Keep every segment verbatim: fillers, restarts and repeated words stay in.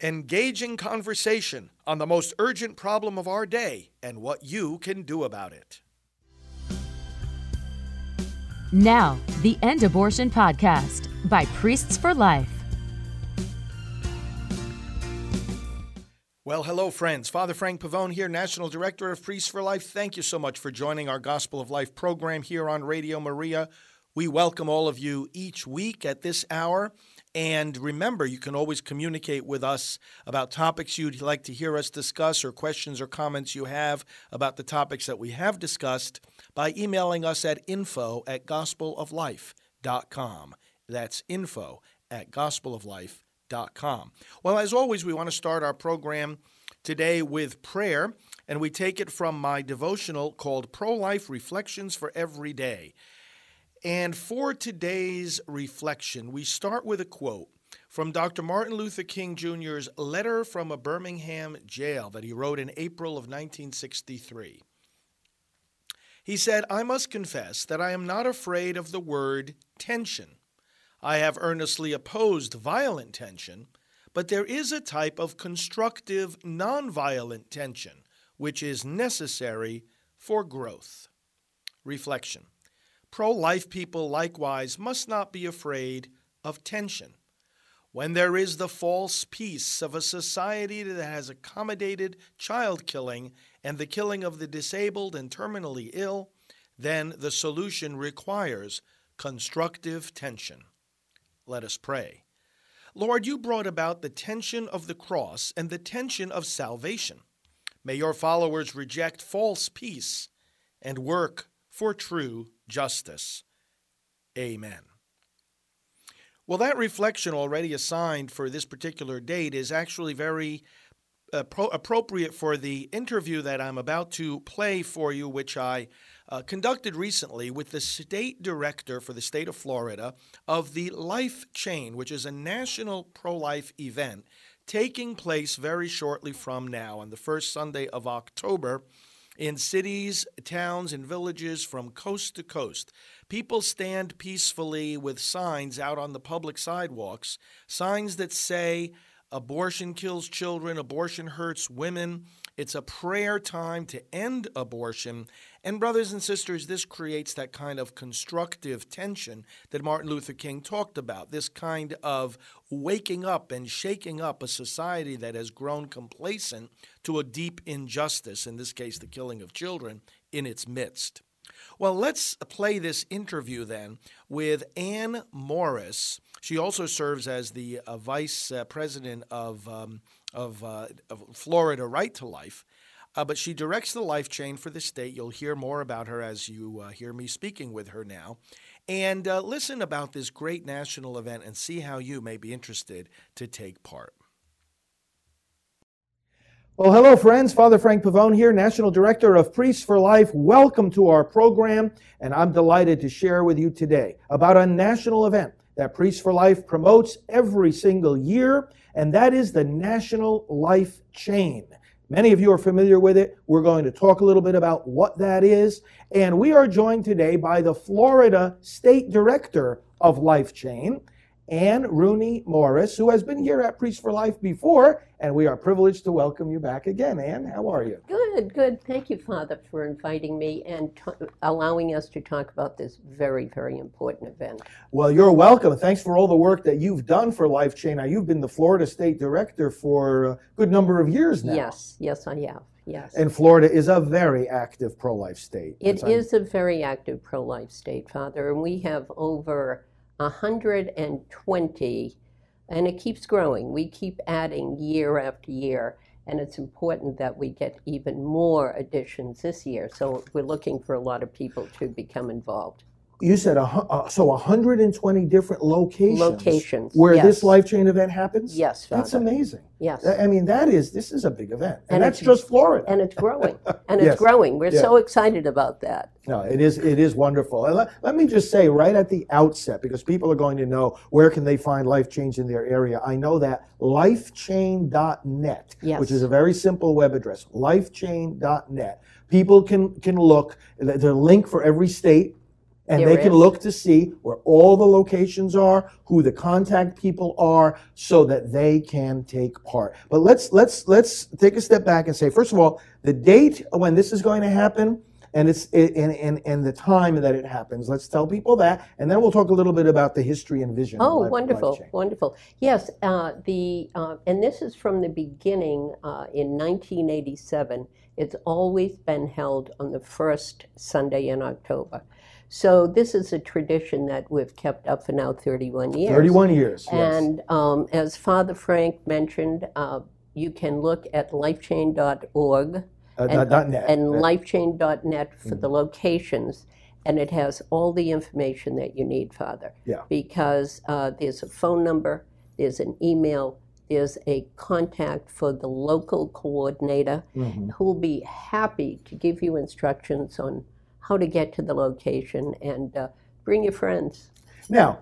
engaging conversation on the most urgent problem of our day and what you can do about it. Now, the End Abortion Podcast by Priests for Life. Well, hello, friends. Father Frank Pavone here, National Director of Priests for Life. Thank you so much for joining our Gospel of Life program here on Radio Maria. We welcome all of you each week at this hour. And remember, you can always communicate with us about topics you'd like to hear us discuss or questions or comments you have about the topics that we have discussed by emailing us at info at gospel of life dot com. That's info at gospel of life dot com. Well, as always, we want to start our program today with prayer, and we take it from my devotional called Pro-Life Reflections for Every Day. And for today's reflection, we start with a quote from Doctor Martin Luther King Junior's letter from a Birmingham jail that he wrote in April of nineteen sixty-three. He said, "I must confess that I am not afraid of the word tension. I have earnestly opposed violent tension, but there is a type of constructive, nonviolent tension which is necessary for growth." Reflection. Pro-life people likewise must not be afraid of tension. When there is the false peace of a society that has accommodated child killing and the killing of the disabled and terminally ill, then the solution requires constructive tension. Let us pray. Lord, you brought about the tension of the cross and the tension of salvation. May your followers reject false peace and work for true justice. Amen. Well, that reflection already assigned for this particular date is actually very uh, pro- appropriate for the interview that I'm about to play for you, which I uh, conducted recently with the state director for the state of Florida of the Life Chain, which is a national pro-life event taking place very shortly from now on the first Sunday of October in cities, towns, and villages from coast to coast. People stand peacefully with signs out on the public sidewalks, signs that say, "Abortion kills children, abortion hurts women." It's a prayer time to end abortion. And brothers and sisters, this creates that kind of constructive tension that Martin Luther King talked about, this kind of waking up and shaking up a society that has grown complacent to a deep injustice, in this case, the killing of children, in its midst. Well, let's play this interview then with Ann Morris. She also serves as the uh, vice uh, president of, um, of, uh, of Florida Right to Life, uh, but she directs the Life Chain for the state. You'll hear more about her as you uh, hear me speaking with her now. And uh, listen about this great national event and see how you may be interested to take part. Well, hello, friends. Father Frank Pavone here, National Director of Priests for Life. Welcome to our program, and I'm delighted to share with you today about a national event that Priests for Life promotes every single year, and that is the National Life Chain. Many of you are familiar with it. We're going to talk a little bit about what that is, and we are joined today by the Florida State Director of Life Chain, Ann Rooney Morris, who has been here at Priests for Life before, and we are privileged to welcome you back again. Ann, how are you? Good, good. Thank you, Father, for inviting me and t- allowing us to talk about this very, very important event. Well, you're welcome. Thanks for all the work that you've done for Life Chain. Now, you've been the Florida State Director for a good number of years now. Yes, yes, I have. Yes. And Florida is a very active pro-life state. It is a very active pro-life state, Father, and we have over one hundred twenty, and it keeps growing. We keep adding year after year, and it's important that we get even more additions this year. So we're looking for a lot of people to become involved. You said a, uh, so one hundred twenty different locations, locations where yes. this Life Chain event happens? Yes, Father. That's amazing. Yes. I mean, that is, this is a big event. And, and that's just Florida. And it's growing. And it's yes. growing. We're yeah. so excited about that. No, it is it is wonderful. And let, let me just say right at the outset, because people are going to know where can they find Life Chains in their area. I know that life chain dot net, yes. which is a very simple web address, life chain dot net. People can, can look, there's a link for every state. And There they can is. look to see where all the locations are, who the contact people are, so that they can take part. But let's let's let's take a step back and say, first of all, the date when this is going to happen, and it's and and, and the time that it happens. Let's tell people that, and then we'll talk a little bit about the history and vision. Oh, of Life, wonderful, Life Chain. wonderful. Yes, uh, the uh, and this is from the beginning uh, in nineteen eighty-seven. It's always been held on the first Sunday in October. So this is a tradition that we've kept up for now thirty-one years. thirty-one years, yes. And um, as Father Frank mentioned, uh, you can look at lifechain dot org Uh, and, dot net. and Uh, lifechain dot net for the locations, and it has all the information that you need, Father. Yeah. Because uh, there's a phone number, there's an email, there's a contact for the local coordinator Mhm. who will be happy to give you instructions on how to get to the location, and uh, bring your friends. Now,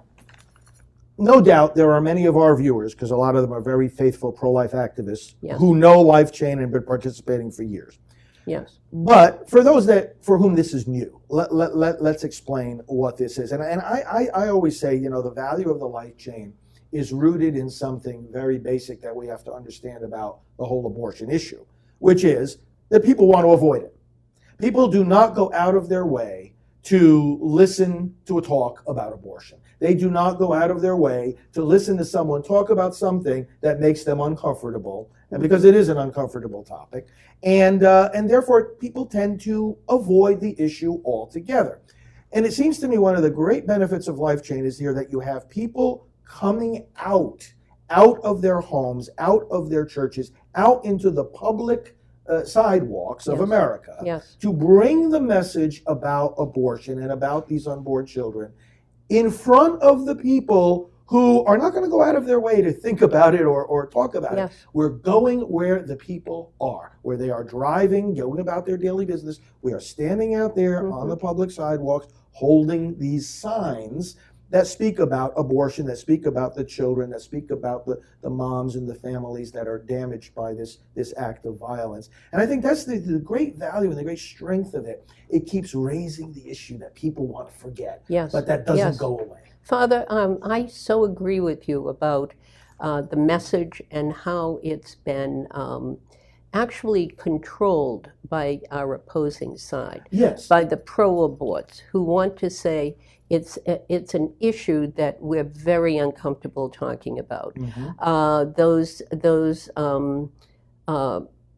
no doubt there are many of our viewers, because a lot of them are very faithful pro-life activists, Yes. who know LifeChain and have been participating for years. Yes. But for those that for whom this is new, let, let, let, let's explain what this is. And, and I, I, I always say, you know, the value of the life chain is rooted in something very basic that we have to understand about the whole abortion issue, which is that people want to avoid it. People do not go out of their way to listen to a talk about abortion. They do not go out of their way to listen to someone talk about something that makes them uncomfortable, and because it is an uncomfortable topic, and uh, and therefore people tend to avoid the issue altogether. And it seems to me one of the great benefits of LifeChain is here that you have people coming out, out of their homes, out of their churches, out into the public uh, sidewalks of Yes. America Yes. to bring the message about abortion and about these unborn children in front of the people who are not going to go out of their way to think about it or, or talk about Yes. it. We're going where the people are, where they are driving, going about their daily business. We are standing out there Mhm. on the public sidewalks holding these signs that speak about abortion, that speak about the children, that speak about the, the moms and the families that are damaged by this, this act of violence. And I think that's the, the great value and the great strength of it. It keeps raising the issue that people want to forget, Yes. but that doesn't Yes. go away. Father, um, I so agree with you about uh, the message and how it's been um, actually controlled by our opposing side, Yes. by the pro-aborts who want to say it's it's an issue that we're very uncomfortable talking about. Mhm. Uh, those those um, uh,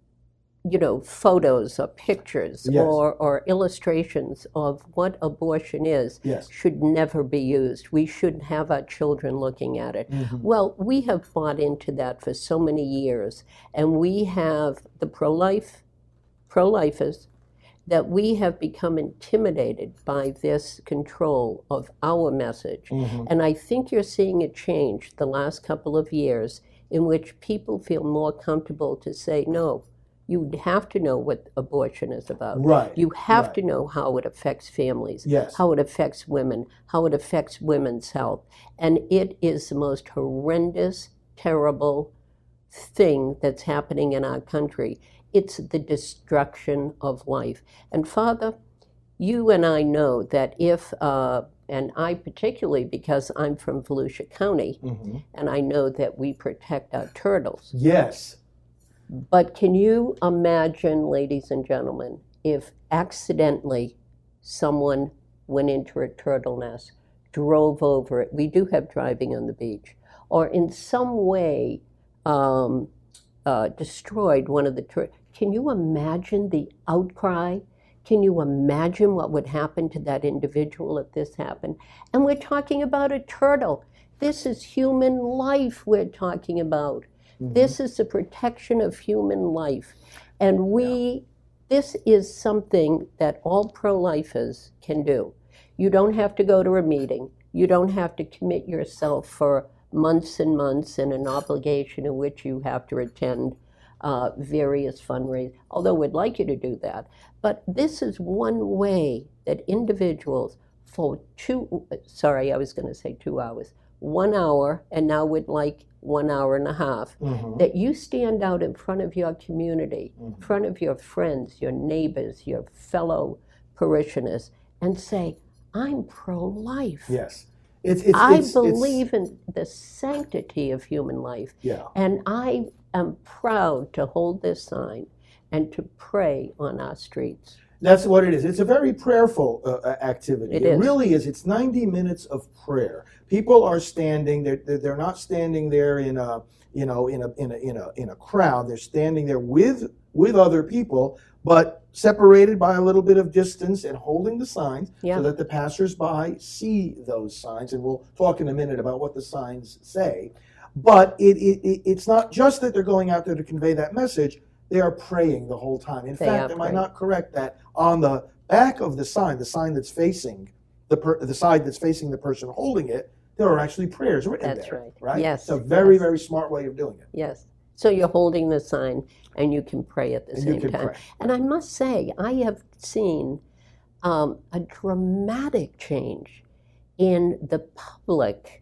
you know, photos or pictures Yes. or, or illustrations of what abortion is Yes. should never be used. We shouldn't have our children looking at it. Mhm. Well, we have bought into that for so many years, and we have the pro-life, pro-lifers, that we have become intimidated by this control of our message. Mhm. And I think you're seeing a change the last couple of years in which people feel more comfortable to say, no, you have to know what abortion is about. Right. You have right. to know how it affects families, Yes. how it affects women, how it affects women's health. And it is the most horrendous, terrible thing that's happening in our country. It's the destruction of life. And Father, you and I know that if, uh, and I particularly because I'm from Volusia County, Mhm. and I know that we protect our turtles. Yes. But can you imagine, ladies and gentlemen, if accidentally someone went into a turtle nest, drove over it, we do have driving on the beach, or in some way um, uh, destroyed one of the turtles? Can you imagine the outcry? Can you imagine what would happen to that individual if this happened? And we're talking about a turtle. This is human life we're talking about. Mhm. This is the protection of human life. And we, this is something that all pro-lifers can do. You don't have to go to a meeting. You don't have to commit yourself for months and months in an obligation in which you have to attend uh, various fundraisers, although we'd like you to do that. But this is one way that individuals for two, sorry, I was going to say two hours, one hour, and now we'd like one hour and a half, Mhm. that you stand out in front of your community, in Mhm. front of your friends, your neighbors, your fellow parishioners, and say, I'm pro-life. Yes. It's, it's, I it's, believe it's, in the sanctity of human life. Yeah. And I am proud to hold this sign and to pray on our streets. That's what it is. It's a very prayerful uh, activity. It It is. really is. It's ninety minutes of prayer. People are standing. They're they're they're not standing there in a you know in a in a in a in a crowd. They're standing there with with other people, but separated by a little bit of distance and holding the signs Yeah. so that the passersby see those signs. And we'll talk in a minute about what the signs say. But it, it, it it's not just that they're going out there to convey that message. They are praying the whole time. In They fact, are am I praying. not correct that on the back of the sign, the sign that's facing the per, the side that's facing the person holding it, there are actually prayers written That's there. right. Right. Yes, It's a very yes. very smart way of doing it. Yes. So you're holding the sign and you can pray at the And you same can time. pray. And I must say, I have seen um, a dramatic change in the public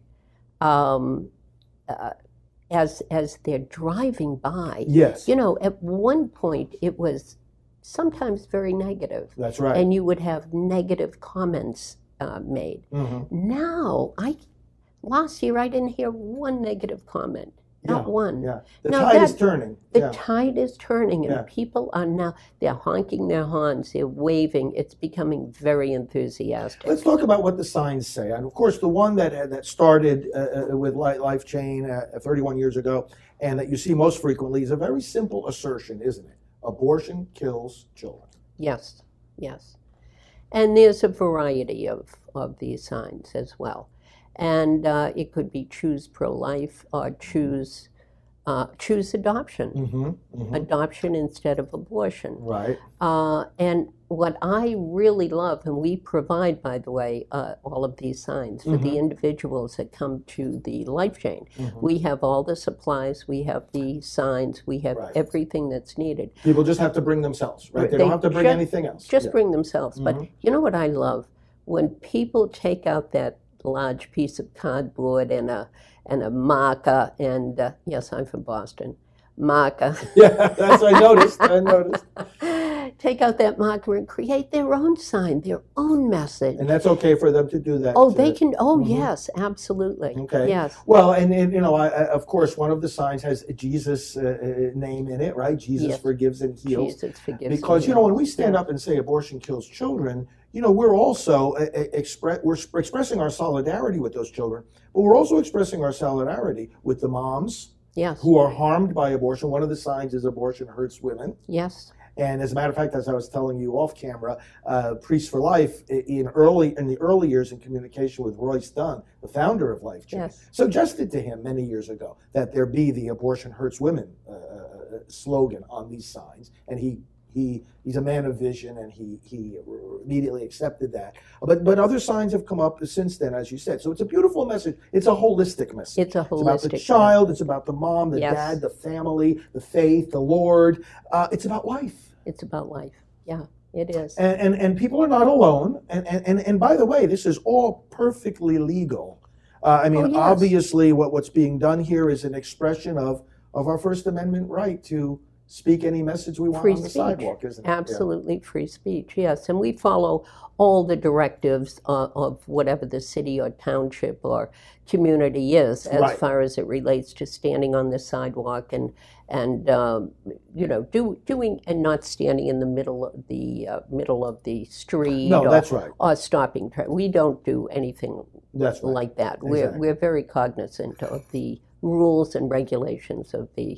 um, uh, as as they're driving by. Yes. You know, at one point it was sometimes very negative, That's right. and you would have negative comments uh, made. Mhm. Now, I last year I didn't hear one negative comment, not Yeah, one. Yeah. The Now tide is that- turning. The Yeah. tide is turning, and Yeah. people are now, they're honking their horns, they're waving. It's becoming very enthusiastic. Let's talk about what the signs say. And of course, the one that uh, that started uh, uh, with Li- Life Chain uh, thirty-one years ago, and that you see most frequently, is a very simple assertion, isn't it? Abortion kills children. Yes, yes. And there's a variety of, of these signs as well. And uh, it could be choose pro-life or choose uh, choose adoption, Mm-hmm. Mm-hmm. adoption instead of abortion. Right. Uh, and what I really love, and we provide, by the way, uh, all of these signs for the individuals that come to the Life Chain. We have all the supplies, we have the signs, we have Right. everything that's needed. People just have to bring themselves, right? They, They don't have to bring ju- anything else. Just Yeah. bring themselves. But you know what I love? When people take out that large piece of cardboard and a and a marker, and uh, yes, I'm from Boston, marker. Yeah, that's I noticed. I noticed. Take out that marker and create their own sign, their own message. And that's okay for them to do that. Oh, uh, they can. Oh, yes, absolutely. Okay. Yes. Well, and, and you know, I, I, of course, one of the signs has Jesus' uh, uh, name in it, right? Jesus Yes. forgives and heals. Jesus forgives. Because and you know, when heals. we stand up and say abortion kills children, you know, we're also uh, express we're sp- expressing our solidarity with those children, but we're also expressing our solidarity with the moms Yes. who are harmed by abortion. One of the signs is abortion hurts women. Yes. And as a matter of fact, as I was telling you off camera, uh, Priests for Life i- in early in the early years in communication with Royce Dunn, the founder of Life Chain, Yes. suggested to him many years ago that there be the abortion hurts women uh, uh, slogan on these signs, and he he he's a man of vision, and he he immediately accepted that. But but other signs have come up since then, as you said. So it's a beautiful message. It's a holistic message. It's a It's about the holistic child. It's about the mom, the Yes. dad, the family, the faith, the Lord. Uh, it's about life. It's about life. Yeah, it is. And, and, and people are not alone. And, and, and, and by the way, this is all perfectly legal. Uh, I mean, Oh, yes. obviously, what, what's being done here is an expression of, of our First Amendment right to speak any message we want Free on the speech. sidewalk, isn't it? Yeah. Absolutely free speech, yes. And we follow all the directives uh, of whatever the city or township or community is as Right. far as it relates to standing on the sidewalk and, and um, you know, do, doing and not standing in the middle of the uh, middle of the street No, or, that's right. or stopping. Tra- we don't do anything That's right. like that. We're, Exactly. we're very cognizant of the rules and regulations of the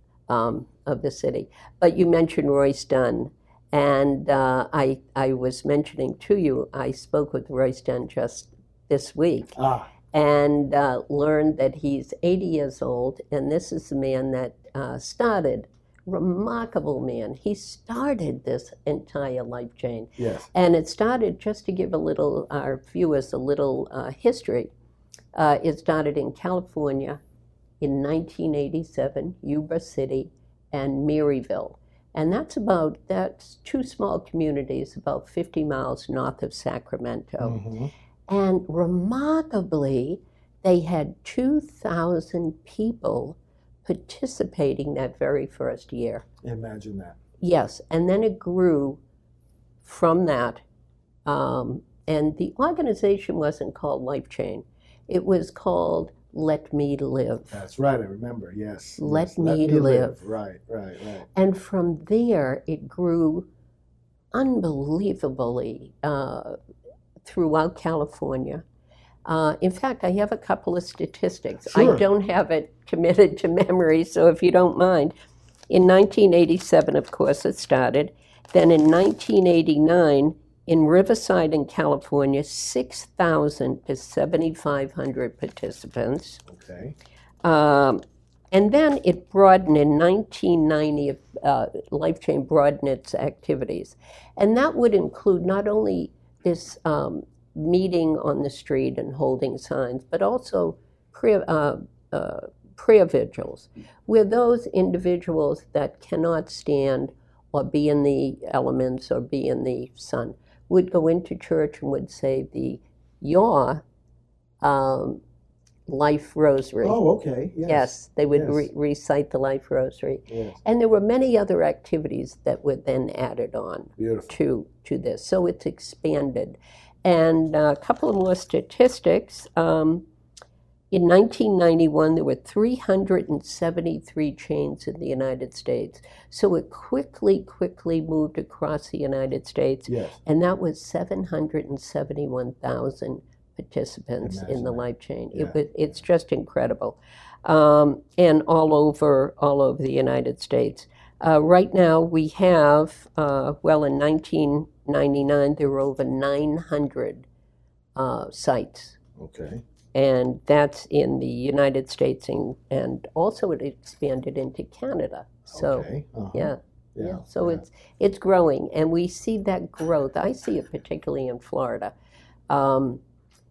um, of the city. But you mentioned Royce Dunn, and uh, I I was mentioning to you, I spoke with Royce Dunn just this week, Ah, and uh, learned that he's eighty years old, and this is the man that uh, started, remarkable man. He started this entire Life Chain. yes. And it started, just to give a little, our viewers a little uh, history, uh, it started in California in nineteen eighty-seven, Yuba City and Maryville. And that's about, that's two small communities about fifty miles north of Sacramento. hmm And remarkably, they had two thousand people participating that very first year. Imagine that. Yes, and then it grew from that um, and the organization wasn't called Life Chain. It was called Let Me Live. That's right, I remember, yes. Let, yes. me, Let me live. live. Right, right, right. And from there, it grew unbelievably uh, throughout California. Uh, in fact, I have a couple of statistics. Sure. I don't have it committed to memory, so if you don't mind. In nineteen eighty-seven, of course, it started. Then in nineteen eighty-nine, in Riverside in California, six thousand to seventy-five hundred participants. Okay. Um, and then it broadened in nineteen ninety, uh, Life Chain broadened its activities. And that would include not only this um, meeting on the street and holding signs, but also prayer, uh, uh, prayer vigils, where those individuals that cannot stand or be in the elements or be in the sun would go into church and would say the Your um, Life Rosary. Oh, okay. Yes. Yes, they would Yes. re- recite the Life Rosary. Yes. And there were many other activities that were then added on Beautiful. to, to this. So it's expanded. And a couple of more statistics. Um, in nineteen ninety-one, there were three hundred seventy-three chains in the United States. So it quickly, quickly moved across the United States. Yes. And that was seven hundred seventy-one thousand participants Imagine in the that. Life Chain. Yeah. It was, it's just incredible. Um, and all over, all over the United States. Uh, right now we have, uh, well, in nineteen ninety-nine, there were over nine hundred uh, sites. Okay. And that's in the United States, and, and also it expanded into Canada. So, Okay. Uh-huh. yeah, Yeah. yeah. So yeah. it's it's growing, and we see that growth. I see it particularly in Florida. Um,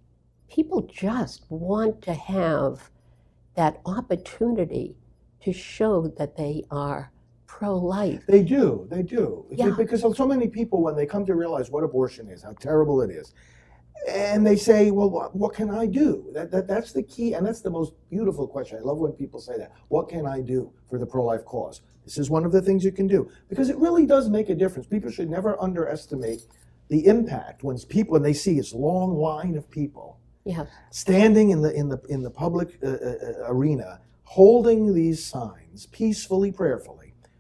people just want to have that opportunity to show that they are pro-life. They do, they do. Yeah. Because so many people, when they come to realize what abortion is, how terrible it is, and they say, well, what, what can I do? That, that That's the key, and that's the most beautiful question. I love when people say that. What can I do for the pro-life cause? This is one of the things you can do, because it really does make a difference. People should never underestimate the impact when people, when they see this long line of people Yeah, standing in the in the in the public uh, uh, arena, holding these signs peacefully, prayerfully.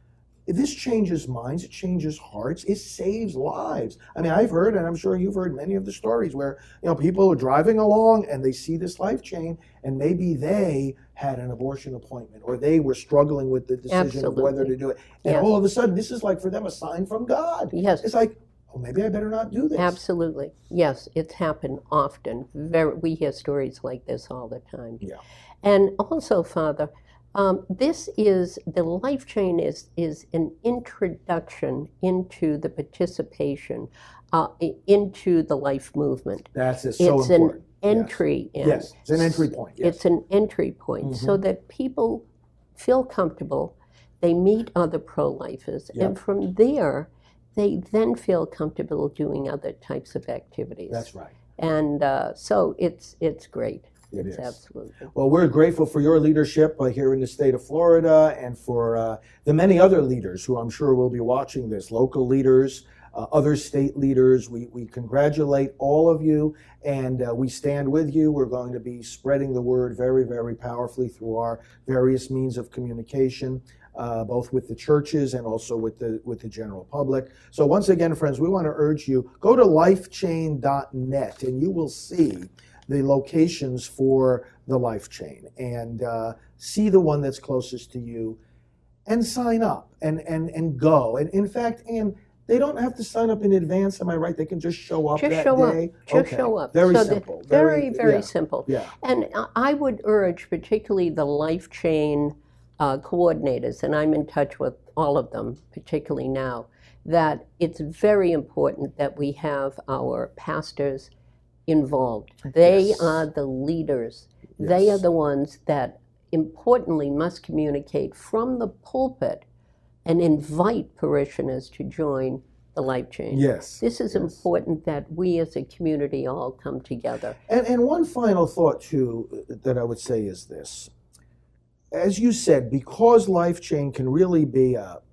This changes minds, it changes hearts, it saves lives. I mean, I've heard, and I'm sure you've heard many of the stories where, you know, people are driving along and they see this Life Chain, and maybe they had an abortion appointment, or they were struggling with the decision of whether Absolutely. to do it. And Yes. all of a sudden, this is like for them a sign from God. Yes. It's like, oh, maybe I better not do this. absolutely. Yes, it's happened often. Very, we hear stories like this all the time. Yeah. And also, Father, um, this is, the Life Chain is, is an introduction into the participation, uh, i- into the life movement. That's it, so It's important. an Yes. entry in. Yes, it's an entry point. Yes. It's an entry point so that people feel comfortable, they meet other pro-lifers, Yep. and from there, they then feel comfortable doing other types of activities. That's right. And uh, so it's it's great. It it's is. absolutely. Well, we're grateful for your leadership uh, here in the state of Florida, and for uh, the many other leaders who I'm sure will be watching this, local leaders, uh, other state leaders. We, we congratulate all of you, and uh, we stand with you. We're going to be spreading the word very, very powerfully through our various means of communication, uh, both with the churches and also with the with the general public. So once again, friends, we want to urge you, go to life chain dot net, and you will see the locations for the Life Chain, and uh, see the one that's closest to you, and sign up and and and go. And in fact, and they don't have to sign up in advance. Am I right? They can just show up Just that show day. up. Just show up. Very So the- simple. Very, very yeah, simple. Yeah. And I- I would urge, particularly the Life Chain uh, coordinators, and I'm in touch with all of them, particularly now, that it's very important that we have our pastors involved. They Yes. are the leaders. They are Yes. the ones that importantly must communicate from the pulpit and invite parishioners to join the Life Chain. Yes. This is yes. important that we as a community all come together. And, and one final thought, too, that I would say is this. As you said, because Life Chain can really be a,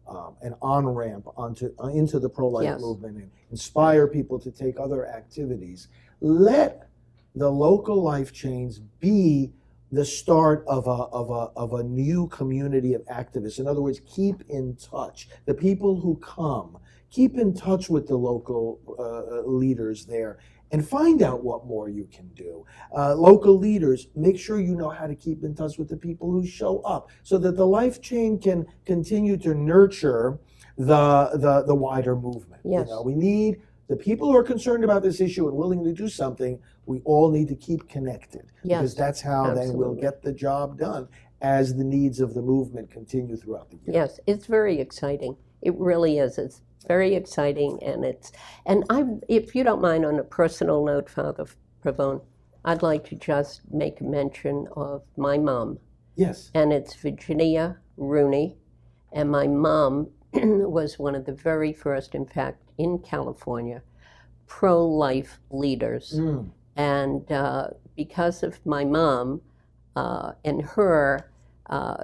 um, an on-ramp onto uh, into the pro-life Yes. movement and inspire people to take other activities. Let the local life chains be the start of a, of a, of a new community of activists. In other words, keep in touch. The people who come, keep in touch with the local uh, leaders there and find out what more you can do. Uh, local leaders, make sure you know how to keep in touch with the people who show up so that the life chain can continue to nurture the, the, the wider movement. Yes. You know, we need the people who are concerned about this issue and willing to do something. We all need to keep connected, Yes, because that's how then we'll absolutely. get the job done as the needs of the movement continue throughout the year. Yes, it's very exciting. It really is. It's very exciting, and it's and I, if you don't mind, on a personal note, Father Pavone, I'd like to just make mention of my mom, Yes. and it's Virginia Rooney, and my mom was one of the very first, in fact, in California, pro-life leaders. Mm. And uh, because of my mom uh, and her uh,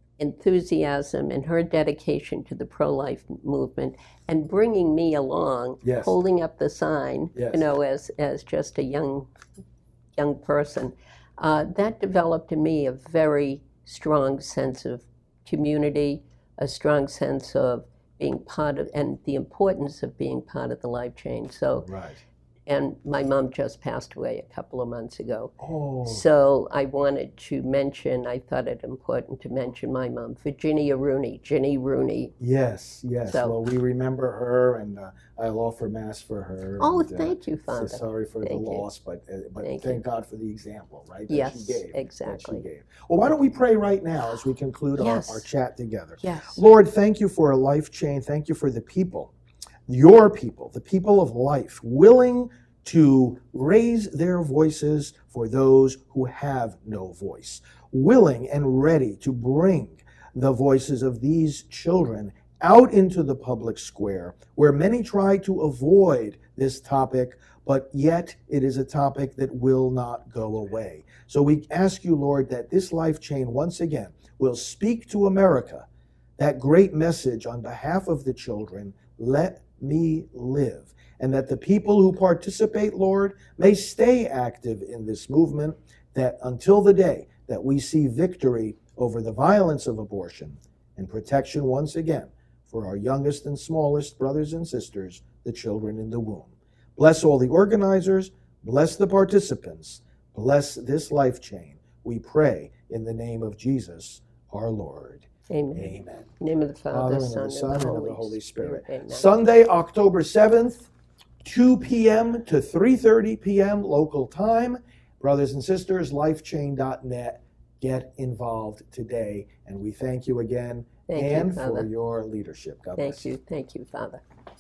enthusiasm and her dedication to the pro-life movement and bringing me along, Yes. holding up the sign, Yes. you know, as, as just a young, young person, uh, that developed in me a very strong sense of community, a strong sense of being part of, and the importance of being part of the life chain. So, Right. and my mom just passed away a couple of months ago. Oh. So I wanted to mention, I thought it important to mention my mom, Virginia Rooney, Ginny Rooney. Yes, yes. So- well, we remember her, and uh, I'll offer mass for her. Oh, and, uh, thank you, so Father. sorry for Thank the you. loss, but uh, but Thank thank, you. God for the example, right? That Yes, she gave. exactly. That she gave. Well, why don't we pray right now as we conclude Yes. our, our chat together? Yes. Lord, thank you for a life chain. Thank you for the people, your people, the people of life, willing to raise their voices for those who have no voice, willing and ready to bring the voices of these children out into the public square, where many try to avoid this topic, but yet it is a topic that will not go away. So we ask you, Lord, that this life chain once again will speak to America that great message on behalf of the children, let me live. And that the people who participate, Lord, may stay active in this movement, that until the day that we see victory over the violence of abortion and protection once again for our youngest and smallest brothers and sisters, the children in the womb. Bless all the organizers, bless the participants, bless this life chain. We pray in the name of Jesus, our Lord. Amen. Amen. In the name of the Father, Father, and Son, of the Son, and and the of the Holy Holy Spirit. Amen. Sunday, October seventh, two p.m. to three thirty p.m. local time. Brothers and sisters, lifechain dot net. Get involved today. And we thank you again, Thank you, and for Father. your leadership. God Thank bless you. Thank you, Father.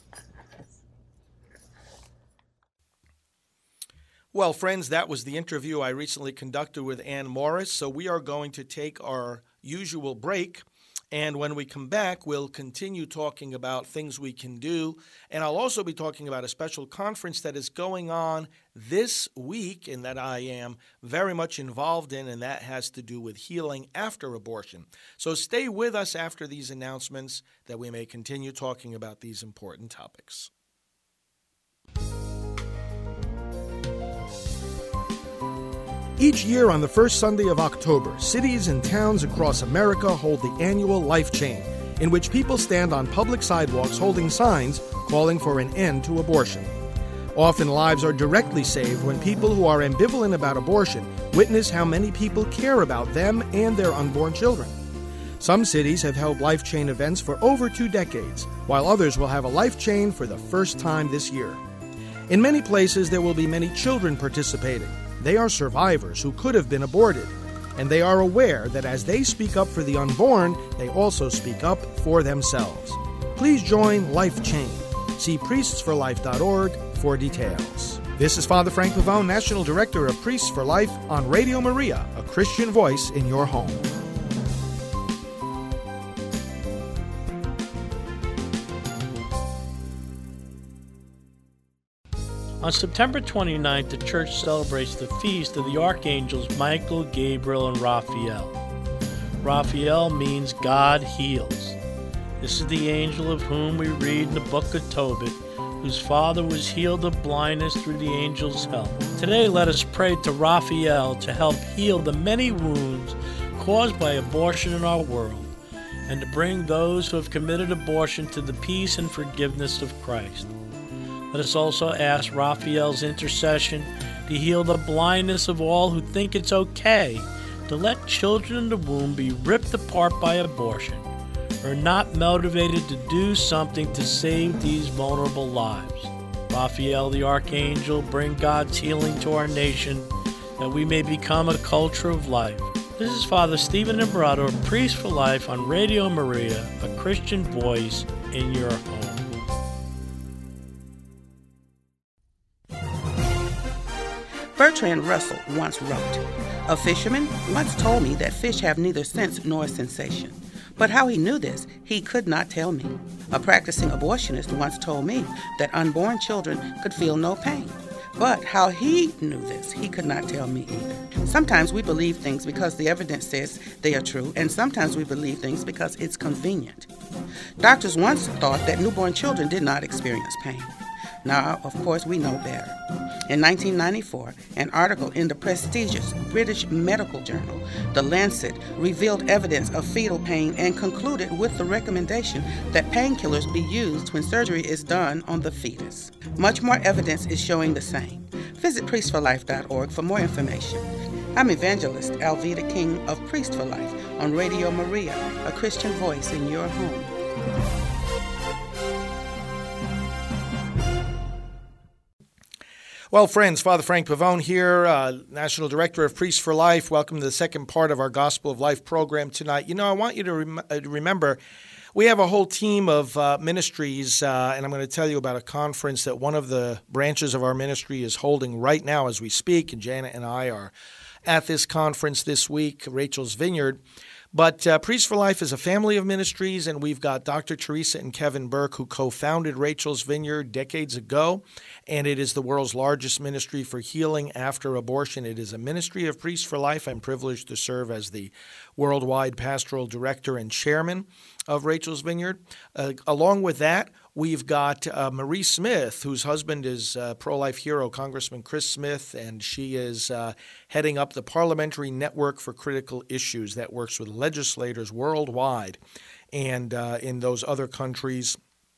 Well, friends, that was the interview I recently conducted with Ann Morris. So we are going to take our usual break. And when we come back, we'll continue talking about things we can do. And I'll also be talking about a special conference that is going on this week and that I am very much involved in, and that has to do with healing after abortion. So stay with us after these announcements that we may continue talking about these important topics. Each year on the first Sunday of October, cities and towns across America hold the annual Life Chain, in which people stand on public sidewalks holding signs calling for an end to abortion. Often lives are directly saved when people who are ambivalent about abortion witness how many people care about them and their unborn children. Some cities have held Life Chain events for over two decades, while others will have a Life Chain for the first time this year. In many places, there will be many children participating. They are survivors who could have been aborted, and they are aware that as they speak up for the unborn, they also speak up for themselves. Please join Life Chain. See priests for life dot org for details. This is Father Frank Pavone, National Director of Priests for Life, on Radio Maria, a Christian voice in your home. On September twenty-ninth, the Church celebrates the feast of the Archangels Michael, Gabriel, and Raphael. Raphael means God heals. This is the angel of whom we read in the book of Tobit, whose father was healed of blindness through the angel's help. Today, let us pray to Raphael to help heal the many wounds caused by abortion in our world, and to bring those who have committed abortion to the peace and forgiveness of Christ. Let us also ask Raphael's intercession to heal the blindness of all who think it's okay to let children in the womb be ripped apart by abortion, or not motivated to do something to save these vulnerable lives. Raphael the Archangel, bring God's healing to our nation, that we may become a culture of life. This is Father Stephen Imbarrato, a priest for life on Radio Maria, a Christian voice in your home. Bertrand Russell once wrote, "A fisherman once told me that fish have neither sense nor sensation. But how he knew this, he could not tell me. A practicing abortionist once told me that unborn children could feel no pain. But how he knew this, he could not tell me either. Sometimes we believe things because the evidence says they are true, and sometimes we believe things because it's convenient. Doctors once thought that newborn children did not experience pain. Now, of course, we know better. In nineteen ninety-four, an article in the prestigious British medical journal, The Lancet, revealed evidence of fetal pain and concluded with the recommendation that painkillers be used when surgery is done on the fetus. Much more evidence is showing the same. Visit priest for life dot org for more information. I'm Evangelist Alveda King of Priest for Life on Radio Maria, a Christian voice in your home. Well, friends, Father Frank Pavone here, uh, National Director of Priests for Life. Welcome to the second part of our Gospel of Life program tonight. You know, I want you to rem- uh, remember we have a whole team of uh, ministries, uh, and I'm going to tell you about a conference that one of the branches of our ministry is holding right now as we speak, and Janet and I are at this conference this week, Rachel's Vineyard. But uh, Priests for Life is a family of ministries, and we've got Doctor Teresa and Kevin Burke, who co-founded Rachel's Vineyard decades ago, and it is the world's largest ministry for healing after abortion. It is a ministry of Priests for Life. I'm privileged to serve as the worldwide pastoral director and chairman of Rachel's Vineyard. Uh, along with that, we've got uh, Marie Smith, whose husband is uh, pro-life hero, Congressman Chris Smith, and she is uh, heading up the Parliamentary Network for Critical Issues that works with legislators worldwide and uh, in those other countries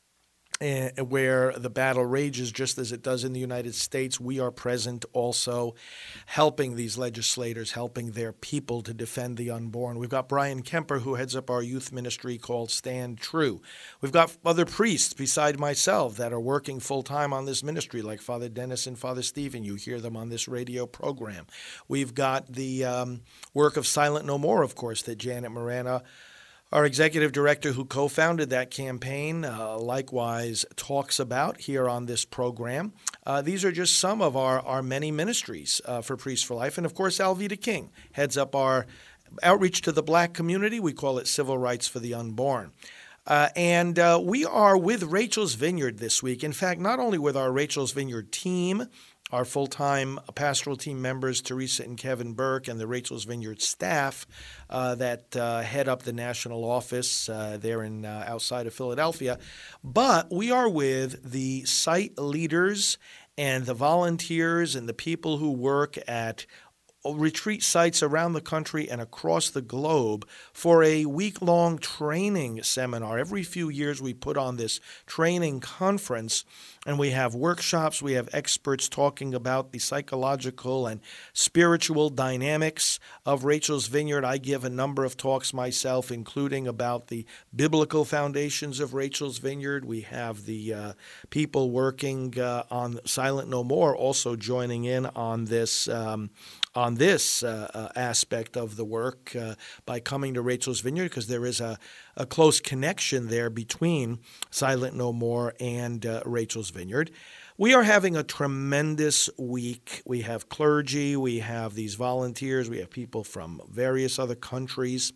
uh, where the battle rages just as it does in the United States. We are present also helping these legislators, helping their people to defend the unborn. We've got Brian Kemper, who heads up our youth ministry called Stand True. We've got other priests beside myself that are working full-time on this ministry, like Father Dennis and Father Stephen. You hear them on this radio program. We've got the um, work of Silent No More, of course, that Janet Morana, our executive director who co-founded that campaign, uh, likewise talks about here on this program. Uh, these are just some of our, our many ministries uh, for Priests for Life. And, of course, Alveda King heads up our outreach to the black community. We call it Civil Rights for the Unborn. Uh, and uh, we are with Rachel's Vineyard this week. In fact, not only with our Rachel's Vineyard team, our full-time pastoral team members, Teresa and Kevin Burke, and the Rachel's Vineyard staff uh, that uh, head up the national office uh, there in uh, outside of Philadelphia, but we are with the site leaders and the volunteers and the people who work at retreat sites around the country and across the globe for a week-long training seminar. Every few years we put on this training conference, and we have workshops. We have experts talking about the psychological and spiritual dynamics of Rachel's Vineyard. I give a number of talks myself, including about the biblical foundations of Rachel's Vineyard. We have the uh, people working uh, on Silent No More also joining in on this um, on this uh, uh, aspect of the work uh, by coming to Rachel's Vineyard, because there is a, a close connection there between Silent No More and uh, Rachel's Vineyard. We are having a tremendous week. We have clergy, we have these volunteers, we have people from various other countries.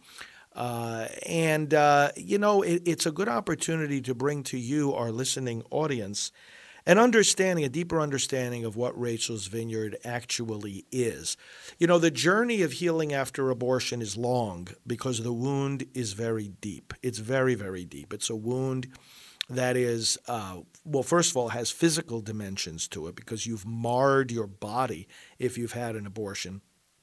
Uh, and, uh, you know, it, it's a good opportunity to bring to you, our listening audience, an understanding, a deeper understanding of what Rachel's Vineyard actually is. You know, the journey of healing after abortion is long because the wound is very deep. It's very, very deep. It's a wound that is, uh, well, first of all, has physical dimensions to it because you've marred your body if you've had an abortion.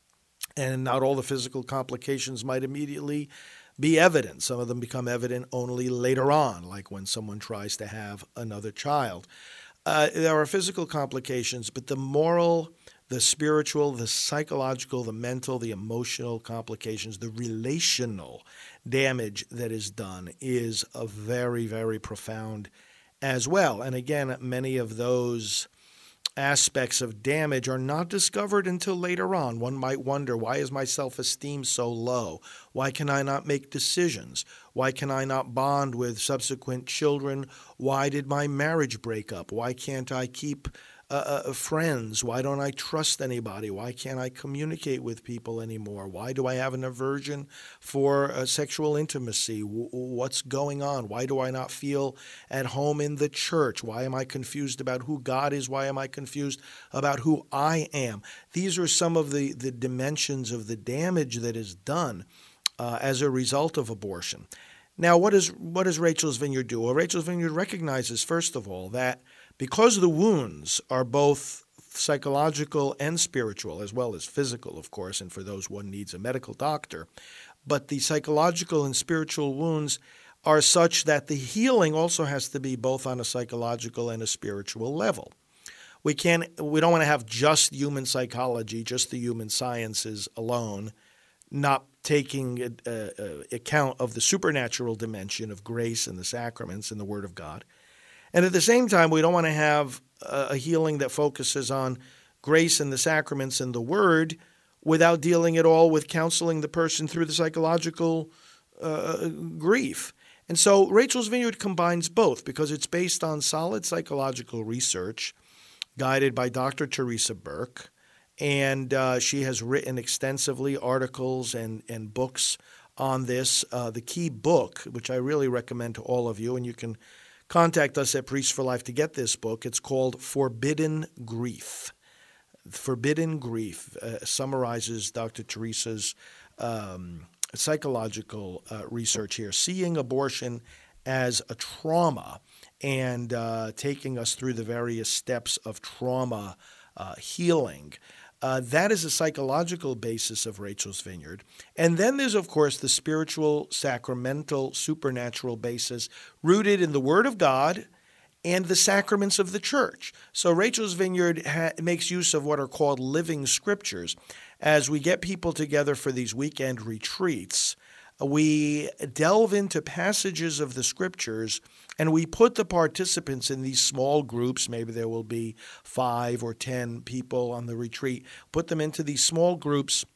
And not all the physical complications might immediately be evident. Some of them become evident only later on, like when someone tries to have another child. Uh, there are physical complications, but the moral, the spiritual, the psychological, the mental, the emotional complications, the relational damage that is done is a very, very profound as well. And again, many of those aspects of damage are not discovered until later on. One might wonder, why is my self-esteem so low? Why can I not make decisions? Why can I not bond with subsequent children? Why did my marriage break up? Why can't I keep uh, uh, friends? Why don't I trust anybody? Why can't I communicate with people anymore? Why do I have an aversion for uh, sexual intimacy? W- what's going on? Why do I not feel at home in the church? Why am I confused about who God is? Why am I confused about who I am? These are some of the, the dimensions of the damage that is done uh, as a result of abortion. Now, what, is, what does Rachel's Vineyard do? Well, Rachel's Vineyard recognizes, first of all, that because the wounds are both psychological and spiritual, as well as physical, of course, and for those one needs a medical doctor, but the psychological and spiritual wounds are such that the healing also has to be both on a psychological and a spiritual level. We can't, we don't want to have just human psychology, just the human sciences alone, not taking uh, uh, account of the supernatural dimension of grace and the sacraments and the Word of God. And at the same time, we don't want to have a, a healing that focuses on grace and the sacraments and the Word without dealing at all with counseling the person through the psychological uh, grief. And so Rachel's Vineyard combines both because it's based on solid psychological research guided by Doctor Teresa Burke. And uh, she has written extensively articles and, and books on this. Uh, the key book, which I really recommend to all of you, and you can contact us at Priests for Life to get this book. It's called Forbidden Grief. Forbidden Grief uh, summarizes Doctor Teresa's um, psychological uh, research here, seeing abortion as a trauma and uh, taking us through the various steps of trauma uh, healing. Uh, that is a psychological basis of Rachel's Vineyard. And then there's, of course, the spiritual, sacramental, supernatural basis rooted in the Word of God and the sacraments of the church. So Rachel's Vineyard ha- makes use of what are called living scriptures. As we get people together for these weekend retreats, we delve into passages of the scriptures and we put the participants in these small groups. Maybe there will be five or ten people on the retreat. Put them into these small groups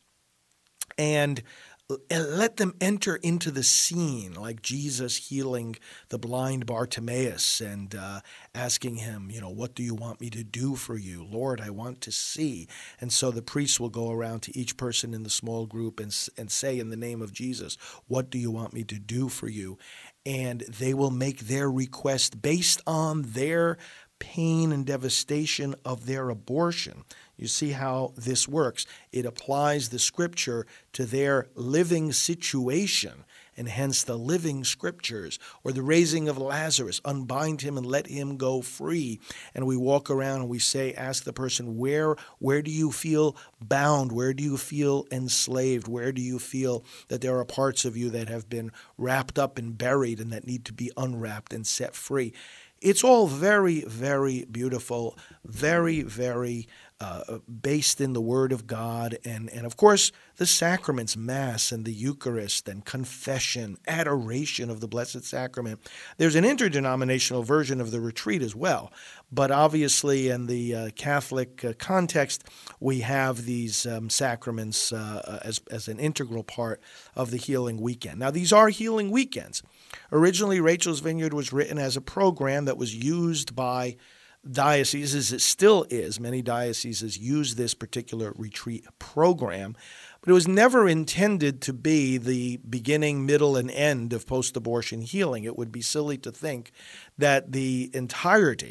and let them enter into the scene, like Jesus healing the blind Bartimaeus and uh, asking him, you know, what do you want me to do for you? Lord, I want to see. And so the priest will go around to each person in the small group and, and say in the name of Jesus, what do you want me to do for you? And they will make their request based on their pain and devastation of their abortion. You see how this works. It applies the scripture to their living situation, and hence the living scriptures, or the raising of Lazarus, unbind him and let him go free. And we walk around and we say, ask the person, where, where do you feel bound? Where do you feel enslaved? Where do you feel that there are parts of you that have been wrapped up and buried and that need to be unwrapped and set free? It's all very, very beautiful, very, very uh, based in the Word of God, and, and of course, the sacraments, Mass and the Eucharist and confession, adoration of the Blessed Sacrament. There's an interdenominational version of the retreat as well, but obviously in the uh, Catholic uh, context, we have these um, sacraments uh, as, as an integral part of the Healing Weekend. Now, these are Healing Weekends. Originally, Rachel's Vineyard was written as a program that was used by dioceses. It still is. Many dioceses use this particular retreat program, but it was never intended to be the beginning, middle, and end of post-abortion healing. It would be silly to think that the entirety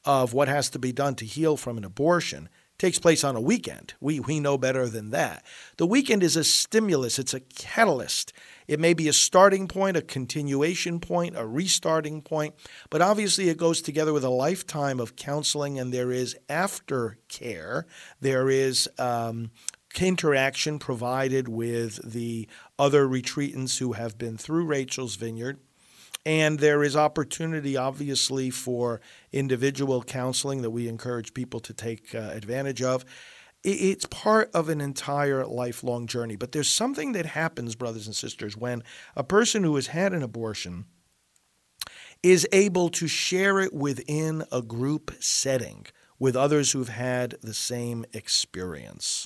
of what has to be done to heal from an abortion takes place on a weekend. We we know better than that. The weekend is a stimulus. It's a catalyst. It may be a starting point, a continuation point, a restarting point, but obviously it goes together with a lifetime of counseling, and there is aftercare. There is um, interaction provided with the other retreatants who have been through Rachel's Vineyard. And there is opportunity, obviously, for individual counseling that we encourage people to take uh, advantage of. It's part of an entire lifelong journey. But there's something that happens, brothers and sisters, when a person who has had an abortion is able to share it within a group setting with others who've had the same experience.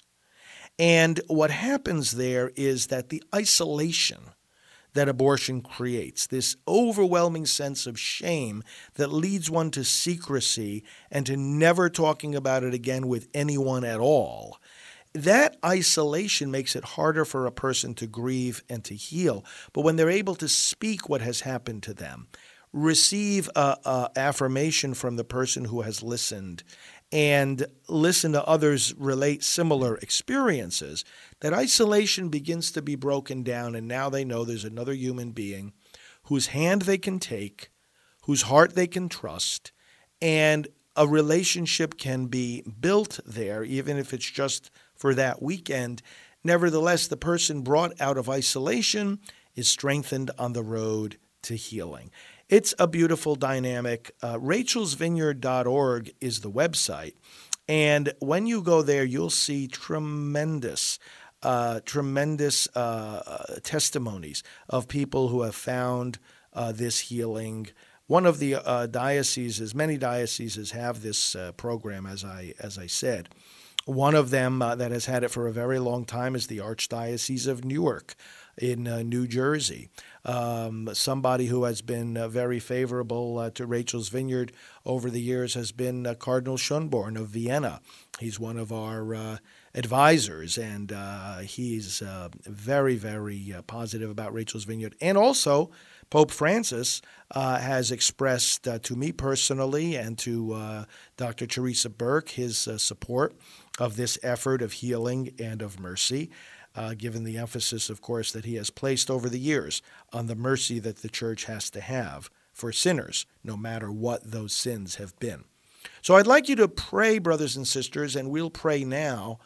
And what happens there is that the isolation that abortion creates, this overwhelming sense of shame that leads one to secrecy and to never talking about it again with anyone at all. That isolation makes it harder for a person to grieve and to heal. But when they're able to speak what has happened to them, receive a, a affirmation from the person who has listened, and listen to others relate similar experiences, that isolation begins to be broken down, and now they know there's another human being whose hand they can take, whose heart they can trust, and a relationship can be built there, even if it's just for that weekend. Nevertheless, the person brought out of isolation is strengthened on the road to healing. It's a beautiful dynamic. Uh, rachels vineyard dot org is the website. And when you go there, you'll see tremendous, uh, tremendous uh, testimonies of people who have found uh, this healing. One of the uh, dioceses, many dioceses have this uh, program, as I as I said. One of them uh, that has had it for a very long time is the Archdiocese of Newark in uh, New Jersey. Um, somebody who has been uh, very favorable uh, to Rachel's Vineyard over the years has been uh, Cardinal Schönborn of Vienna. He's one of our uh, advisors, and uh, he's uh, very, very uh, positive about Rachel's Vineyard. And also, Pope Francis uh, has expressed uh, to me personally and to uh, Doctor Teresa Burke his uh, support of this effort of healing and of mercy, uh, given the emphasis, of course, that he has placed over the years on the mercy that the Church has to have for sinners, no matter what those sins have been. So I'd like you to pray, brothers and sisters, and we'll pray now,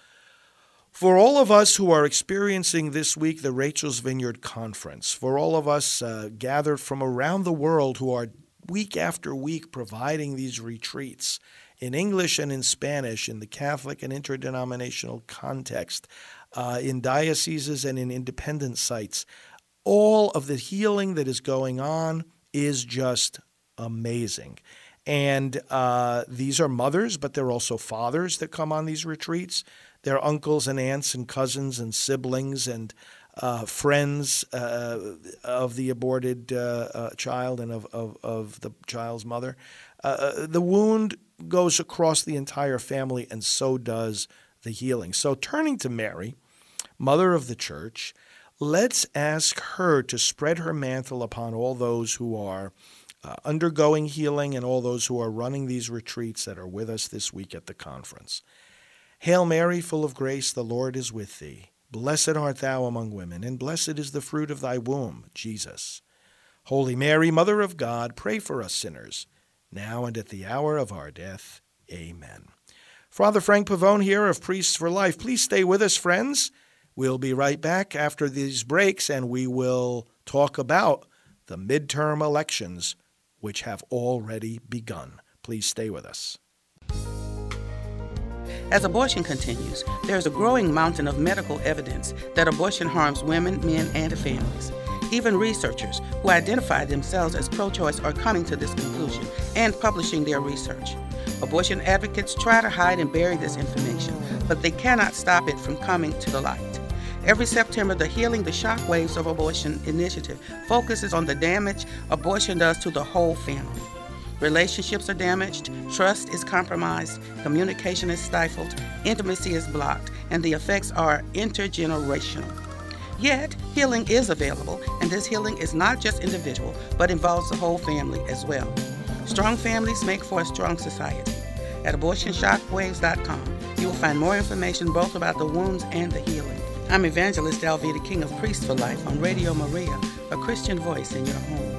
for all of us who are experiencing this week the Rachel's Vineyard Conference, for all of us uh, gathered from around the world who are week after week providing these retreats in English and in Spanish, in the Catholic and interdenominational context, uh, in dioceses and in independent sites. All of the healing that is going on is just amazing. And uh, these are mothers, but they're also fathers that come on these retreats. They're uncles and aunts and cousins and siblings and uh, friends uh, of the aborted uh, uh, child and of, of, of the child's mother. Uh, the wound goes across the entire family, and so does the healing. So turning to Mary, Mother of the Church, let's ask her to spread her mantle upon all those who are uh, undergoing healing and all those who are running these retreats that are with us this week at the conference. Hail Mary, full of grace, the Lord is with thee. Blessed art thou among women, and blessed is the fruit of thy womb, Jesus. Holy Mary, Mother of God, pray for us sinners, now and at the hour of our death. Amen. Father Frank Pavone here of Priests for Life. Please stay with us, friends. We'll be right back after these breaks, and we will talk about the midterm elections, which have already begun. Please stay with us. As abortion continues, there is a growing mountain of medical evidence that abortion harms women, men, and families. Even researchers who identify themselves as pro-choice are coming to this conclusion and publishing their research. Abortion advocates try to hide and bury this information, but they cannot stop it from coming to the light. Every September, the Healing the Shockwaves of Abortion initiative focuses on the damage abortion does to the whole family. Relationships are damaged, trust is compromised, communication is stifled, intimacy is blocked, and the effects are intergenerational. Yet, healing is available, and this healing is not just individual, but involves the whole family as well. Strong families make for a strong society. At abortion shockwaves dot com, you will find more information both about the wounds and the healing. I'm Evangelist Alveda King of Priests for Life on Radio Maria, a Christian voice in your home.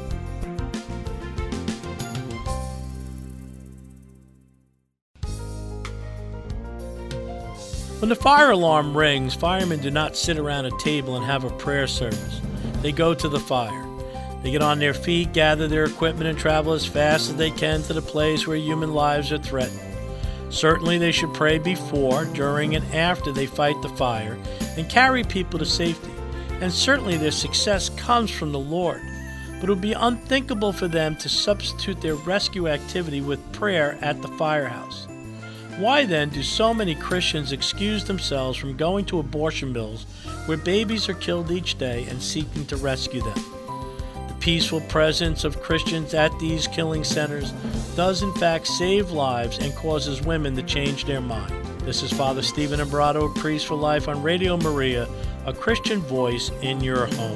When the fire alarm rings, firemen do not sit around a table and have a prayer service. They go to the fire. They get on their feet, gather their equipment, and travel as fast as they can to the place where human lives are threatened. Certainly they should pray before, during, and after they fight the fire and carry people to safety. And certainly their success comes from the Lord. But it would be unthinkable for them to substitute their rescue activity with prayer at the firehouse. Why then do so many Christians excuse themselves from going to abortion mills where babies are killed each day and seeking to rescue them? The peaceful presence of Christians at these killing centers does in fact save lives and causes women to change their mind. This is Father Stephen Imbarrato of Priests for Life on Radio Maria, a Christian voice in your home.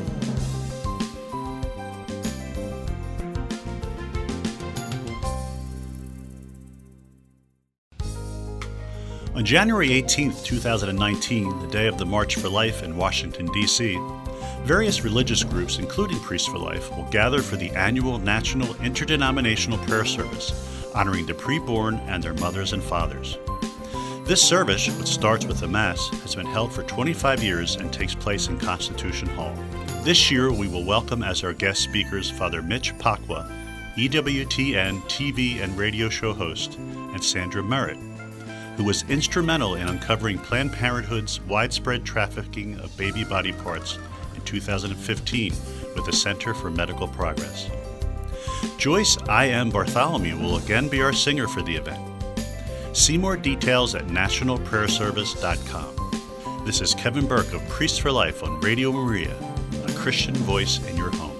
On January eighteenth, two thousand nineteen, the day of the March for Life in Washington, D C, various religious groups, including Priests for Life, will gather for the annual National Interdenominational Prayer Service, honoring the preborn and their mothers and fathers. This service, which starts with the Mass, has been held for twenty-five years and takes place in Constitution Hall. This year, we will welcome as our guest speakers Father Mitch Pacwa, E W T N T V and radio show host, and Sandra Merritt, who was instrumental in uncovering Planned Parenthood's widespread trafficking of baby body parts in two thousand fifteen with the Center for Medical Progress. Joyce I M. Bartholomew will again be our singer for the event. See more details at national prayer service dot com. This is Kevin Burke of Priests for Life on Radio Maria, a Christian voice in your home.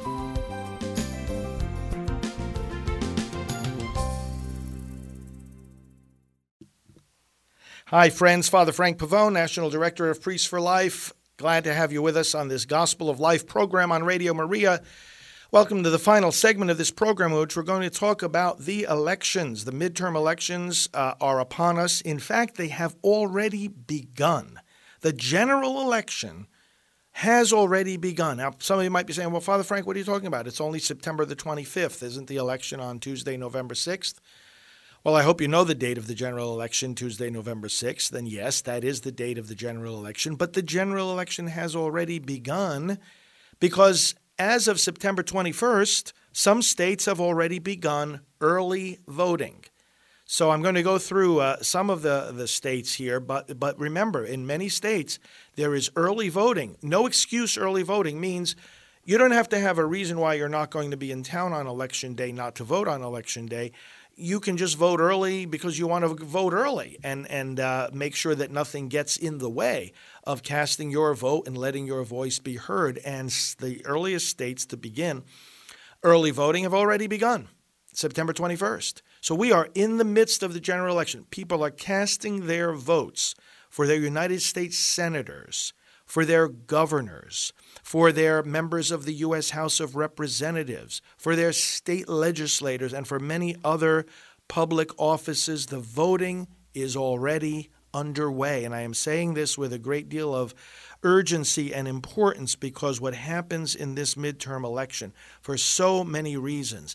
Hi, friends. Father Frank Pavone, National Director of Priests for Life. Glad to have you with us on this Gospel of Life program on Radio Maria. Welcome to the final segment of this program, in which we're going to talk about the elections. The midterm elections uh, are upon us. In fact, they have already begun. The general election has already begun. Now, some of you might be saying, well, Father Frank, what are you talking about? It's only September the twenty-fifth. Isn't the election on Tuesday, November sixth? Well, I hope you know the date of the general election, Tuesday, November sixth. Then yes, that is the date of the general election. But the general election has already begun because as of September twenty-first, some states have already begun early voting. So I'm going to go through uh, some of the, the states here. But, but remember, in many states, there is early voting. No excuse early voting means you don't have to have a reason why you're not going to be in town on Election Day not to vote on Election Day. You can just vote early because you want to vote early and, and uh, make sure that nothing gets in the way of casting your vote and letting your voice be heard. And the earliest states to begin early voting have already begun, September twenty-first. So we are in the midst of the general election. People are casting their votes for their United States senators, for their governors, for their members of the U S House of Representatives, for their state legislators, and for many other public offices. The voting is already underway. And I am saying this with a great deal of urgency and importance because what happens in this midterm election, for so many reasons,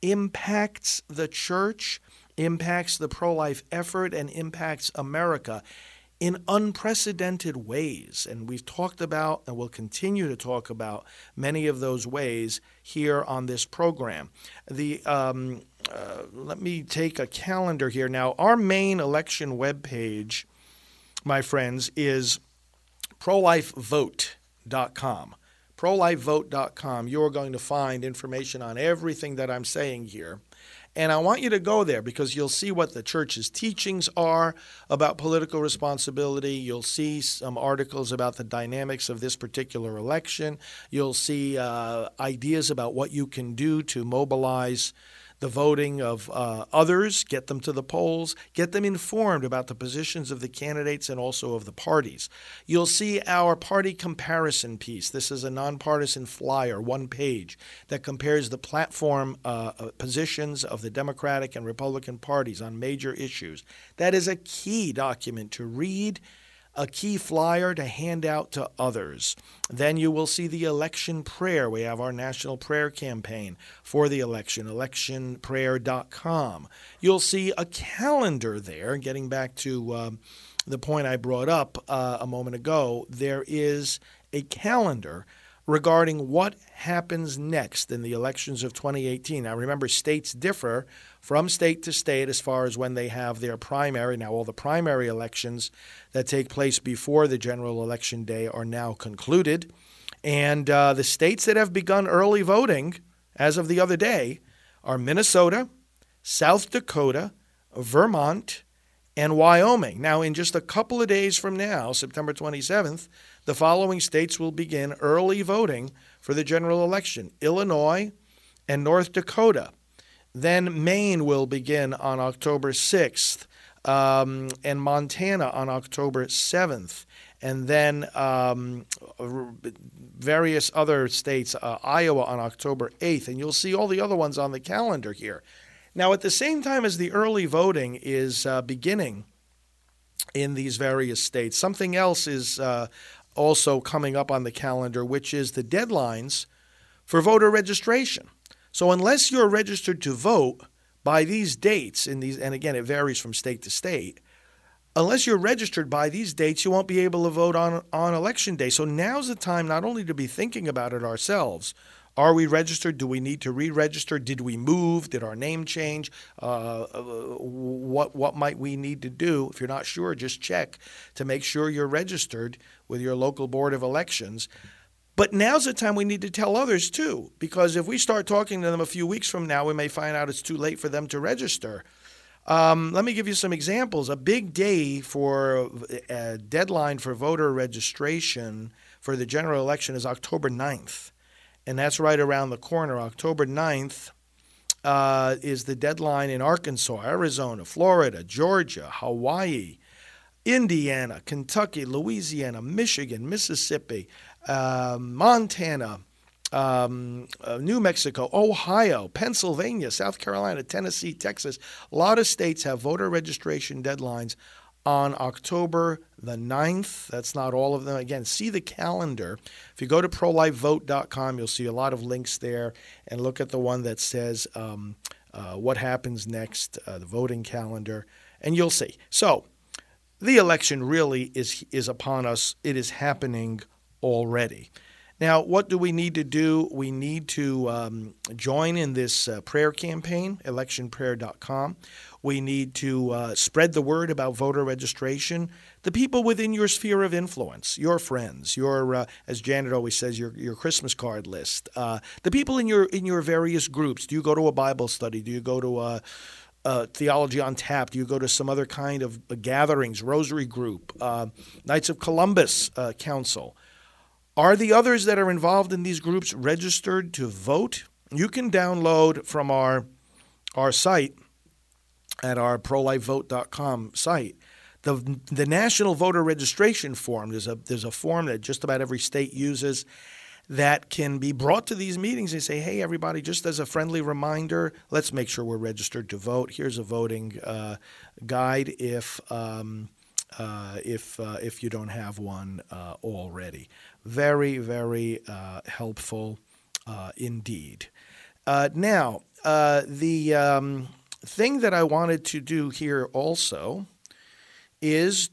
impacts the church, impacts the pro-life effort, and impacts America in unprecedented ways. And we've talked about and will continue to talk about many of those ways here on this program. The um, uh, let me take a calendar here. Now, our main election webpage, my friends, is pro life vote dot com. pro life vote dot com. You're going to find information on everything that I'm saying here. And I want you to go there because you'll see what the church's teachings are about political responsibility. You'll see some articles about the dynamics of this particular election. You'll see uh, ideas about what you can do to mobilize the voting of uh, others, get them to the polls, get them informed about the positions of the candidates and also of the parties. You'll see our party comparison piece. This is a nonpartisan flyer, one page, that compares the platform uh, positions of the Democratic and Republican parties on major issues. That is a key document to read, a key flyer to hand out to others. Then you will see the election prayer. We have our national prayer campaign for the election, election prayer dot com. You'll see a calendar there. Getting back to um, the point I brought up uh, a moment ago, there is a calendar regarding what happens next in the elections of twenty eighteen. Now, remember, states differ from state to state as far as when they have their primary. Now, all the primary elections that take place before the general election day are now concluded. And uh, the states that have begun early voting as of the other day are Minnesota, South Dakota, Vermont, and Wyoming. Now, in just a couple of days from now, September twenty-seventh, the following states will begin early voting for the general election: Illinois and North Dakota. Then Maine will begin on October sixth, um, and Montana on October seventh. And then um, various other states, uh, Iowa on October eighth. And you'll see all the other ones on the calendar here. Now, at the same time as the early voting is uh, beginning in these various states, something else is uh, also coming up on the calendar, which is the deadlines for voter registration. So unless you're registered to vote by these dates, in these, and again, it varies from state to state, unless you're registered by these dates, you won't be able to vote on, on election day. So now's the time not only to be thinking about it ourselves. Are we registered? Do we need to re-register? Did we move? Did our name change? Uh, what what might we need to do? If you're not sure, just check to make sure you're registered with your local board of elections. But now's the time we need to tell others too, because if we start talking to them a few weeks from now, we may find out it's too late for them to register. Um, let me give you some examples. A big day for a deadline for voter registration for the general election is October ninth. And that's right around the corner. October ninth uh, is the deadline in Arkansas, Arizona, Florida, Georgia, Hawaii, Indiana, Kentucky, Louisiana, Michigan, Mississippi, uh, Montana, um, uh, New Mexico, Ohio, Pennsylvania, South Carolina, Tennessee, Texas. A lot of states have voter registration deadlines on October the ninth. That's not all of them. Again, see the calendar. If you go to pro life vote dot com, you'll see a lot of links there, and look at the one that says um, uh, what happens next, uh, the voting calendar, and you'll see. So the election really is is upon us. It is happening already. Now, what do we need to do? We need to um, join in this uh, prayer campaign, election prayer dot com. We need to uh, spread the word about voter registration. The people within your sphere of influence, your friends, your, uh, as Janet always says, your your Christmas card list. Uh, the people in your in your various groups. Do you go to a Bible study? Do you go to a, a Theology on Tap? Do you go to some other kind of gatherings, Rosary Group, uh, Knights of Columbus uh, Council? Are the others that are involved in these groups registered to vote? You can download from our our site at our pro life vote dot com site the the National Voter Registration Form. There's a there's a form that just about every state uses that can be brought to these meetings and say, hey, everybody, just as a friendly reminder, let's make sure we're registered to vote. Here's a voting uh, guide if um, uh, if uh, if you don't have one uh, already. Very, very uh, helpful uh, indeed. Uh, now, uh, the um, thing that I wanted to do here also is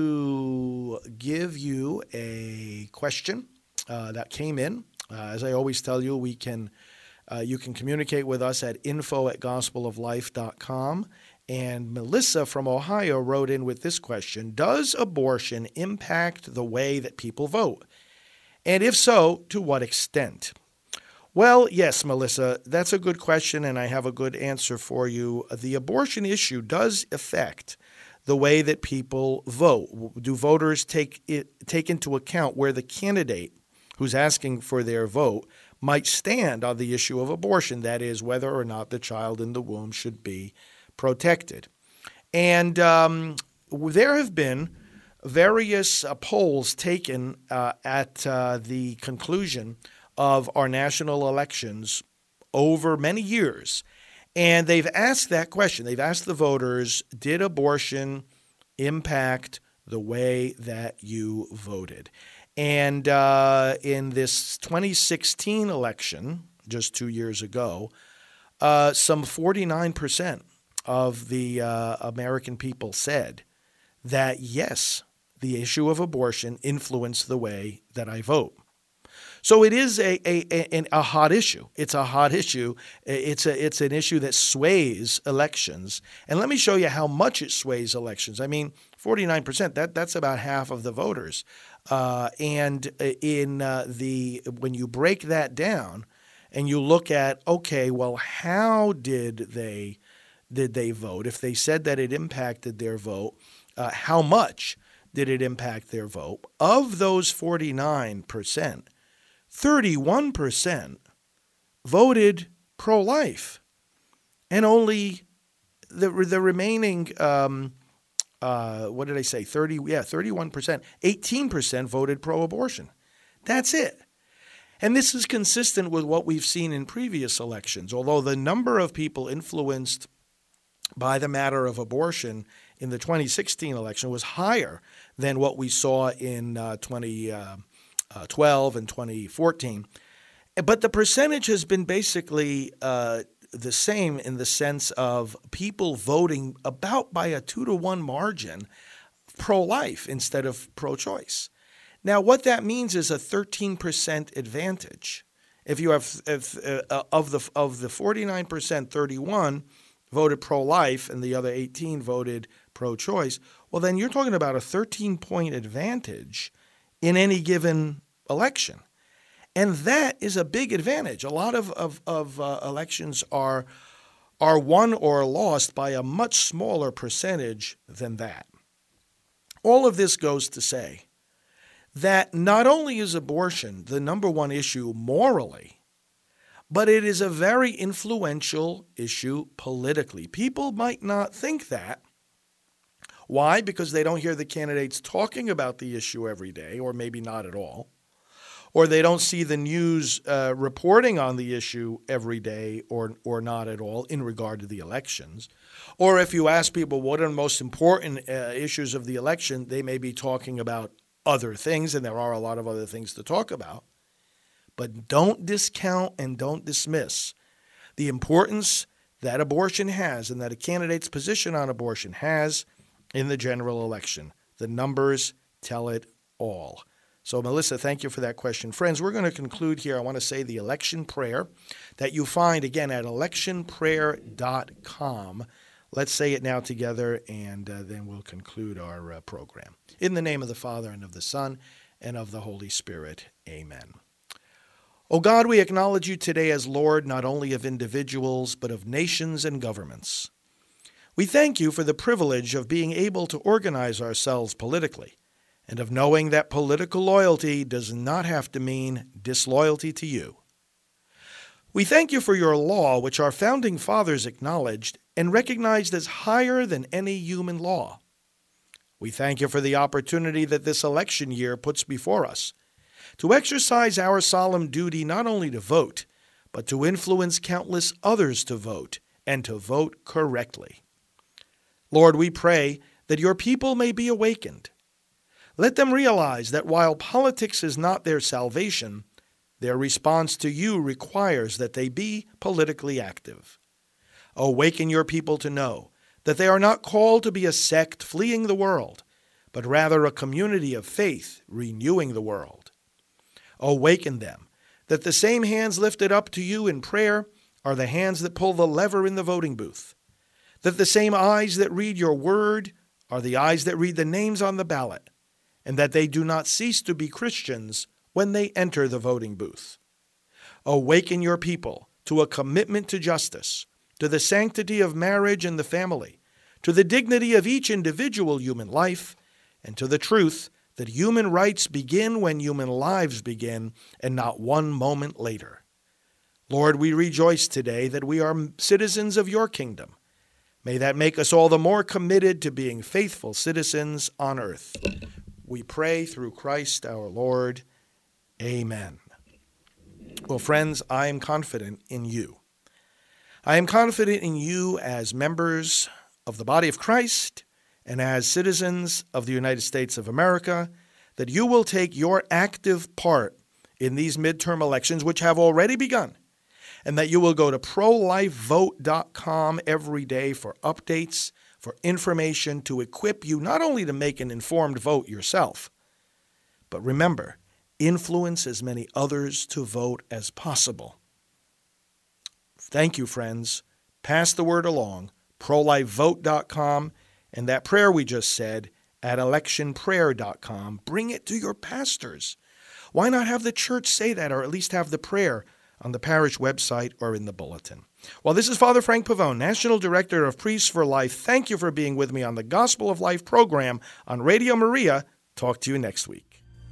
to give you a question uh, that came in. Uh, as I always tell you, we can uh, you can communicate with us at info at gospel of life dot com. And Melissa from Ohio wrote in with this question: does abortion impact the way that people vote? And if so, to what extent? Well, yes, Melissa, that's a good question, and I have a good answer for you. The abortion issue does affect the way that people vote. Do voters take it, take into account where the candidate who's asking for their vote might stand on the issue of abortion, that is, whether or not the child in the womb should be protected. And um, there have been various uh, polls taken uh, at uh, the conclusion of our national elections over many years. And they've asked that question. They've asked the voters, did abortion impact the way that you voted? And uh, in this twenty sixteen election, just two years ago, uh, some forty-nine percent of the uh, American people said that, yes, the issue of abortion influenced the way that I vote. So it is a a, a, a hot issue. It's a hot issue. It's a it's an issue that sways elections. And let me show you how much it sways elections. I mean, forty-nine percent, that, that's about half of the voters. Uh, and in uh, the when you break that down and you look at, okay, well, how did they did they vote? If they said that it impacted their vote, uh, how much did it impact their vote? Of those forty-nine percent, thirty-one percent voted pro-life, and only the the remaining um, uh, what did I say? Thirty, yeah, thirty-one percent, eighteen percent voted pro-abortion. That's it. And this is consistent with what we've seen in previous elections. Although the number of people influenced by the matter of abortion in the twenty sixteen election was higher than what we saw in uh, twenty twelve and twenty fourteen. But the percentage has been basically uh, the same in the sense of people voting about by a two to one margin pro-life instead of pro-choice. Now, what that means is a thirteen percent advantage. If you have if, uh, of the of the forty-nine percent, thirty-one voted pro-life and the other eighteen voted pro-choice, well, then you're talking about a thirteen-point advantage in any given election. And that is a big advantage. A lot of, of, of uh, elections are, are won or lost by a much smaller percentage than that. All of this goes to say that not only is abortion the number one issue morally, but it is a very influential issue politically. People might not think that. Why? Because they don't hear the candidates talking about the issue every day, or maybe not at all. Or they don't see the news uh, reporting on the issue every day or or not at all in regard to the elections. Or if you ask people what are the most important uh, issues of the election, they may be talking about other things, and there are a lot of other things to talk about. But don't discount and don't dismiss the importance that abortion has and that a candidate's position on abortion has in the general election. The numbers tell it all. So, Melissa, thank you for that question. Friends, we're going to conclude here. I want to say the election prayer that you find, again, at election prayer dot com. Let's say it now together, and uh, then we'll conclude our uh, program. In the name of the Father, and of the Son, and of the Holy Spirit. Amen. O God, we acknowledge you today as Lord not only of individuals, but of nations and governments. We thank you for the privilege of being able to organize ourselves politically, and of knowing that political loyalty does not have to mean disloyalty to you. We thank you for your law, which our founding fathers acknowledged and recognized as higher than any human law. We thank you for the opportunity that this election year puts before us to exercise our solemn duty not only to vote, but to influence countless others to vote and to vote correctly. Lord, we pray that your people may be awakened. Let them realize that while politics is not their salvation, their response to you requires that they be politically active. Awaken your people to know that they are not called to be a sect fleeing the world, but rather a community of faith renewing the world. Awaken them that the same hands lifted up to you in prayer are the hands that pull the lever in the voting booth, that the same eyes that read your word are the eyes that read the names on the ballot, and that they do not cease to be Christians when they enter the voting booth. Awaken your people to a commitment to justice, to the sanctity of marriage and the family, to the dignity of each individual human life, and to the truth that human rights begin when human lives begin and not one moment later. Lord, we rejoice today that we are citizens of your kingdom. May that make us all the more committed to being faithful citizens on earth. We pray through Christ our Lord. Amen. Well, friends, I am confident in you. I am confident in you as members of the body of Christ and as citizens of the United States of America, that you will take your active part in these midterm elections, which have already begun, and that you will go to pro life vote dot com every day for updates, for information to equip you not only to make an informed vote yourself, but remember, influence as many others to vote as possible. Thank you, friends. Pass the word along, pro life vote dot com, and that prayer we just said at election prayer dot com. Bring it to your pastors. Why not have the church say that, or at least have the prayer on the parish website or in the bulletin? Well, this is Father Frank Pavone, National Director of Priests for Life. Thank you for being with me on the Gospel of Life program on Radio Maria. Talk to you next week.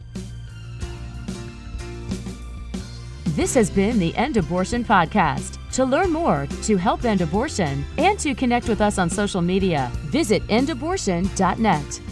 This has been the End Abortion Podcast. To learn more, to help end abortion, and to connect with us on social media, visit end abortion dot net.